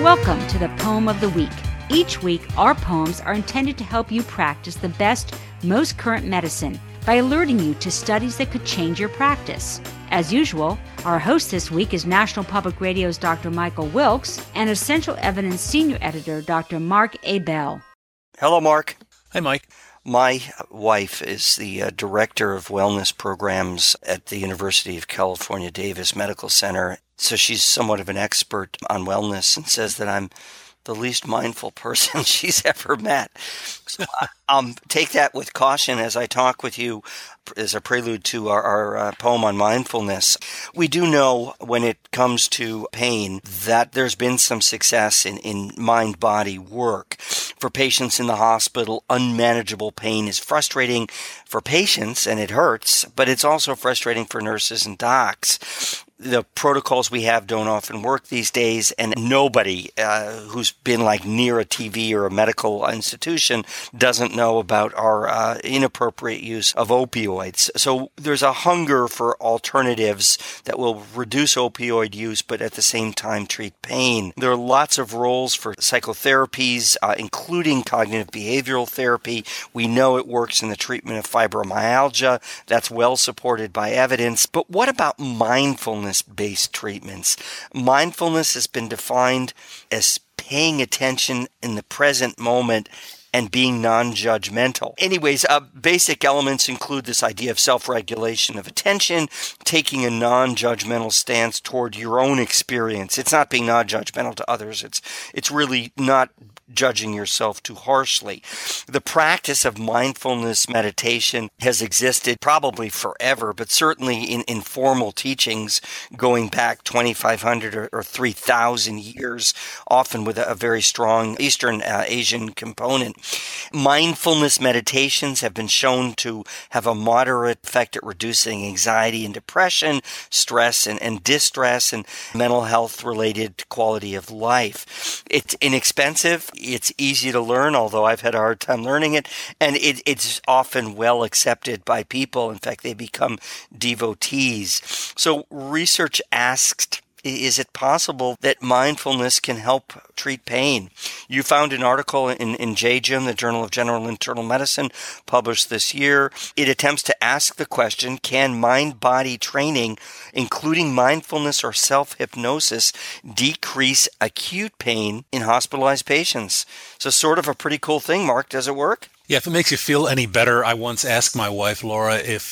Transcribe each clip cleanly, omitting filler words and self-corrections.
Welcome to the Poem of the Week. Each week, our poems are intended to help you practice the best, most current medicine by alerting you to studies that could change your practice. As usual, our host this week is National Public Radio's Dr. Michael Wilkes and Essential Evidence Senior Editor Dr. Mark A. Bell. Hello, Mark. Hi, Mike. My wife is the Director of Wellness Programs at the University of California, Davis Medical Center. So she's somewhat of an expert on wellness and says that I'm the least mindful person she's ever met. So take that with caution as I talk with you as a prelude to our poem on mindfulness. We do know when it comes to pain that there's been some success in mind-body work. For patients in the hospital, unmanageable pain is frustrating for patients and it hurts, but it's also frustrating for nurses and docs. The protocols we have don't often work these days, and nobody who's been near a TV or a medical institution doesn't know about our inappropriate use of opioids. So there's a hunger for alternatives that will reduce opioid use, but at the same time treat pain. There are lots of roles for psychotherapies, including cognitive behavioral therapy. We know it works in the treatment of fibromyalgia. That's well supported by evidence. But what about mindfulness-based treatments? Mindfulness has been defined as paying attention in the present moment and being non-judgmental. Anyways, basic elements include this idea of self-regulation of attention, taking a non-judgmental stance toward your own experience. It's not being non-judgmental to others. It's really not judging yourself too harshly. The practice of mindfulness meditation has existed probably forever, but certainly in formal teachings going back 2,500 or 3,000 years, often with a very strong Eastern Asian component. Mindfulness meditations have been shown to have a moderate effect at reducing anxiety and depression, stress and distress, and mental health-related quality of life. It's inexpensive. It's easy to learn, although I've had a hard time learning it, and it's often well accepted by people. In fact, they become devotees. So research asked, is it possible that mindfulness can help treat pain? You found an article in JGIM, the Journal of General Internal Medicine, published this year. It attempts to ask the question, can mind-body training, including mindfulness or self-hypnosis, decrease acute pain in hospitalized patients? So sort of a pretty cool thing, Mark. Does it work? Yeah, if it makes you feel any better, I once asked my wife, Laura, if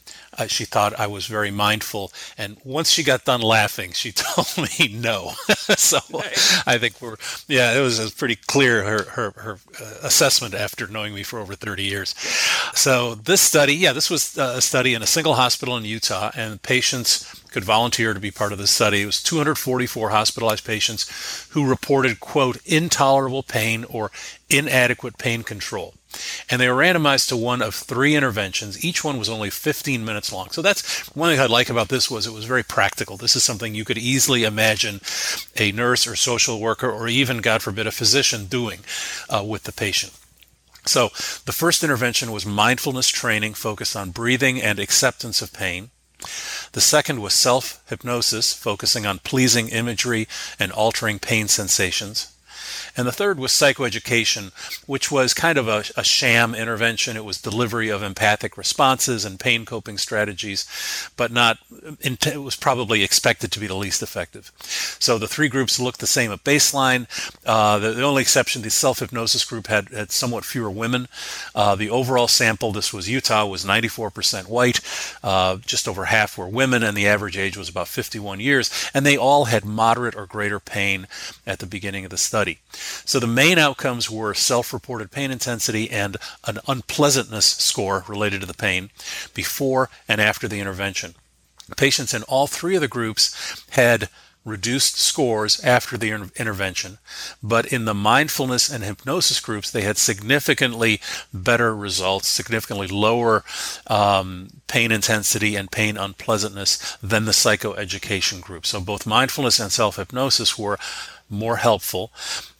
she thought I was very mindful. And once she got done laughing, she told me no. So I think it was pretty clear, her assessment after knowing me for over 30 years. So this was a study in a single hospital in Utah, and patients could volunteer to be part of the study. It was 244 hospitalized patients who reported, quote, intolerable pain or inadequate pain control. And they were randomized to one of 3 interventions. Each one was only 15 minutes long. So that's one thing I like about this was it was very practical. This is something you could easily imagine a nurse or social worker or even, God forbid, a physician doing with the patient. So the first intervention was mindfulness training focused on breathing and acceptance of pain. The second was self-hypnosis, focusing on pleasing imagery and altering pain sensations. And the third was psychoeducation, which was kind of a sham intervention. It was delivery of empathic responses and pain coping strategies, but it was probably expected to be the least effective. So the 3 groups looked the same at baseline. The only exception, the self-hypnosis group had somewhat fewer women. The overall sample, this was Utah, was 94% white. Just over half were women, and the average age was about 51 years. And they all had moderate or greater pain at the beginning of the study. So the main outcomes were self-reported pain intensity and an unpleasantness score related to the pain before and after the intervention. Patients in all 3 of the groups had reduced scores after the intervention, but in the mindfulness and hypnosis groups, they had significantly better results, significantly lower pain intensity and pain unpleasantness than the psychoeducation group. So both mindfulness and self-hypnosis were more helpful.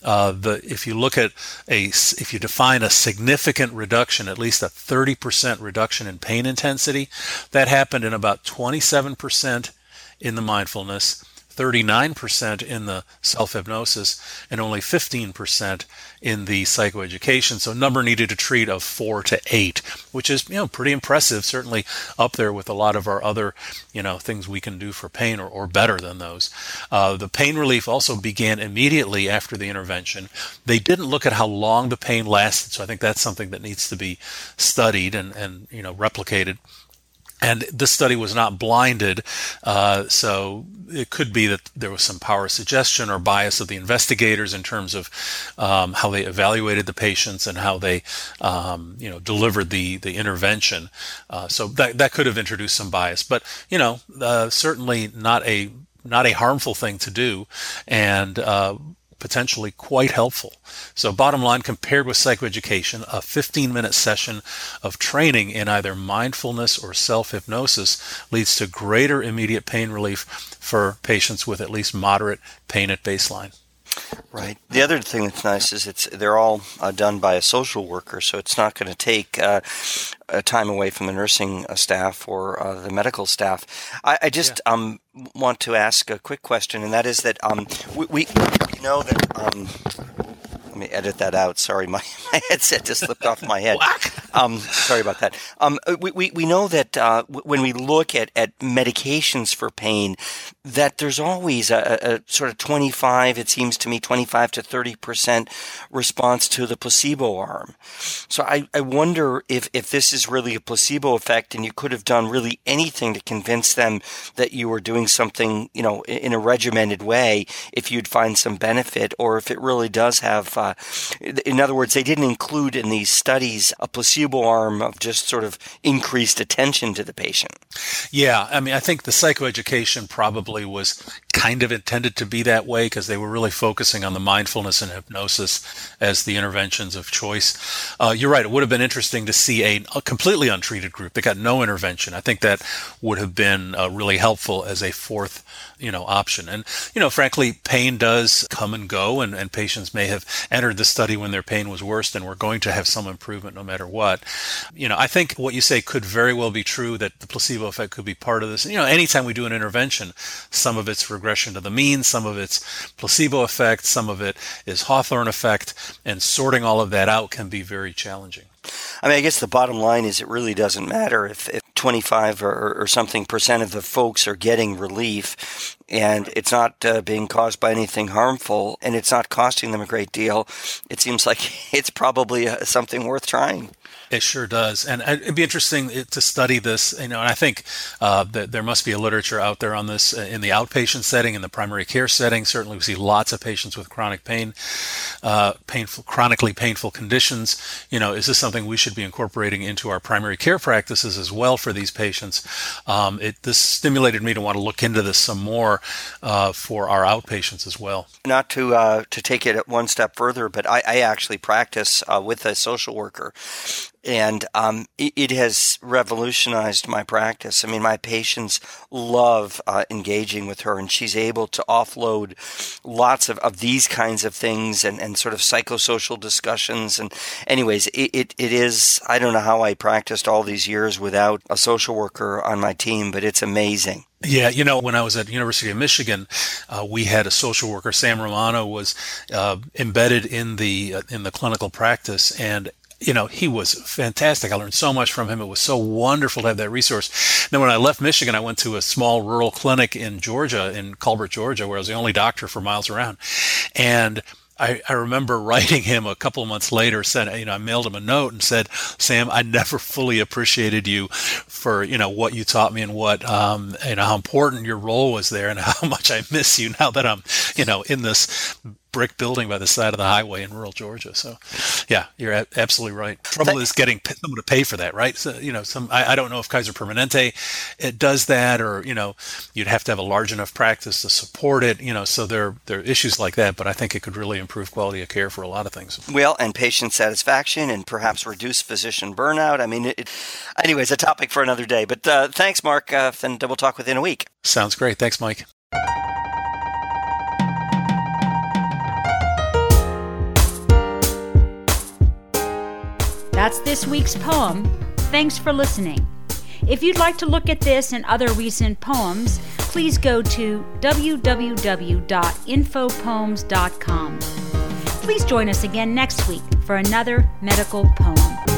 If you define a significant reduction, at least a 30% reduction in pain intensity, that happened in about 27% in the mindfulness, 39% in the self-hypnosis, and only 15% in the psychoeducation. So number needed to treat of 4 to 8, which is, pretty impressive, certainly up there with a lot of our other, things we can do for pain, or better than those. The pain relief also began immediately after the intervention. They didn't look at how long the pain lasted, so I think that's something that needs to be studied and replicated. And this study was not blinded, so it could be that there was some power suggestion or bias of the investigators in terms of how they evaluated the patients and how they, delivered the intervention. So that could have introduced some bias, but certainly not a harmful thing to do, and potentially quite helpful. So bottom line, compared with psychoeducation, a 15-minute session of training in either mindfulness or self-hypnosis leads to greater immediate pain relief for patients with at least moderate pain at baseline. Right. The other thing that's nice is they're all done by a social worker, so it's not going to take time away from the nursing staff or the medical staff. I just want to ask a quick question, and that is that we know that. Let me edit that out. Sorry, my headset just slipped off my head. Sorry about that. We know that when we look at medications for pain, that there's always a sort of 25 to 30% response to the placebo arm. So I wonder if this is really a placebo effect, and you could have done really anything to convince them that you were doing something, in a regimented way, if you'd find some benefit, or if it really does have. In other words, they didn't include in these studies a placebo arm of just sort of increased attention to the patient. Yeah, I think the psychoeducation probably was kind of intended to be that way, because they were really focusing on the mindfulness and hypnosis as the interventions of choice. You're right, it would have been interesting to see a completely untreated group that got no intervention. I think that would have been really helpful as a fourth option. And, frankly, pain does come and go, and patients may have entered the study when their pain was worse, and we're going to have some improvement no matter what. I think what you say could very well be true, that the placebo effect could be part of this. Anytime we do an intervention, some of it's regression to the mean, some of it's placebo effect, some of it is Hawthorne effect, and sorting all of that out can be very challenging. I guess the bottom line is it really doesn't matter if 25 or something percent of the folks are getting relief, and it's not being caused by anything harmful, and it's not costing them a great deal. It seems like it's probably something worth trying. It sure does. And it'd be interesting to study this, and I think that there must be a literature out there on this in the outpatient setting, in the primary care setting. Certainly we see lots of patients with chronic pain, chronically painful conditions. Is this something we should be incorporating into our primary care practices as well for these patients? This stimulated me to want to look into this some more for our outpatients as well. Not to take it one step further, but I actually practice with a social worker. And it has revolutionized my practice. My patients love engaging with her, and she's able to offload lots of these kinds of things and sort of psychosocial discussions. And anyways, it is, I don't know how I practiced all these years without a social worker on my team, but it's amazing. Yeah, when I was at the University of Michigan, we had a social worker. Sam Romano was embedded in the clinical practice, and he was fantastic. I learned so much from him. It was so wonderful to have that resource. Then when I left Michigan, I went to a small rural clinic in Georgia, in Colbert, Georgia, where I was the only doctor for miles around. And I remember writing him a couple of months later, I mailed him a note and said, Sam, I never fully appreciated you for, what you taught me, and what, how important your role was there, and how much I miss you now that I'm, in this brick building by the side of the highway in rural Georgia. So, yeah, you're absolutely right. Trouble is getting someone to pay for that, right? So, I don't know if Kaiser Permanente it does that, or you'd have to have a large enough practice to support it. So there are issues like that, but I think it could really improve quality of care for a lot of things. Well, and patient satisfaction, and perhaps reduce physician burnout. Anyways, a topic for another day. But thanks, Mark, and we'll talk within a week. Sounds great. Thanks, Mike. That's this week's poem. Thanks for listening. If you'd like to look at this and other recent poems, please go to www.infopoems.com. Please join us again next week for another medical poem.